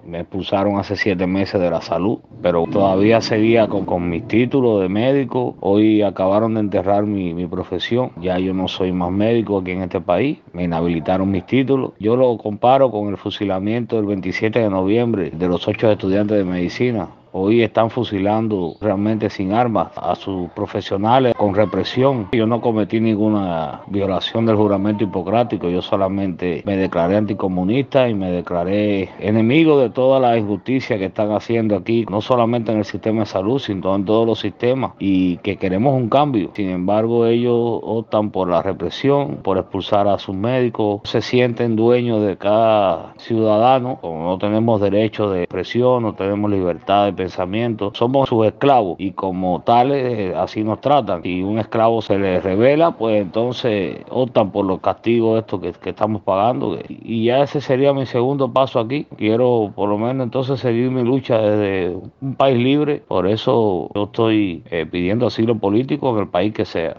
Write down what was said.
Me expulsaron hace 7 meses de la salud, pero todavía seguía con mis títulos de médico. Hoy acabaron de enterrar mi profesión. Ya yo no soy más médico aquí en este país. Me inhabilitaron mis títulos. Yo lo comparo con el fusilamiento del 27 de noviembre de los 8 estudiantes de medicina. Hoy están fusilando realmente sin armas a sus profesionales con represión. Yo no cometí ninguna violación del juramento hipocrático. Yo solamente me declaré anticomunista y me declaré enemigo de toda la injusticia que están haciendo aquí, no solamente en el sistema de salud, sino en todos los sistemas, y que queremos un cambio. Sin embargo, ellos optan por la represión, por expulsar a sus médicos, se sienten dueños de cada ciudadano. Como no tenemos derecho de expresión, no tenemos libertad de pensamiento, somos sus esclavos y como tales así nos tratan. Si un esclavo se les revela, pues entonces optan por los castigos estos que estamos pagando, y ya ese sería mi segundo paso aquí. Quiero por lo menos entonces seguir mi lucha desde un país libre. Por eso yo estoy pidiendo asilo político en el país que sea.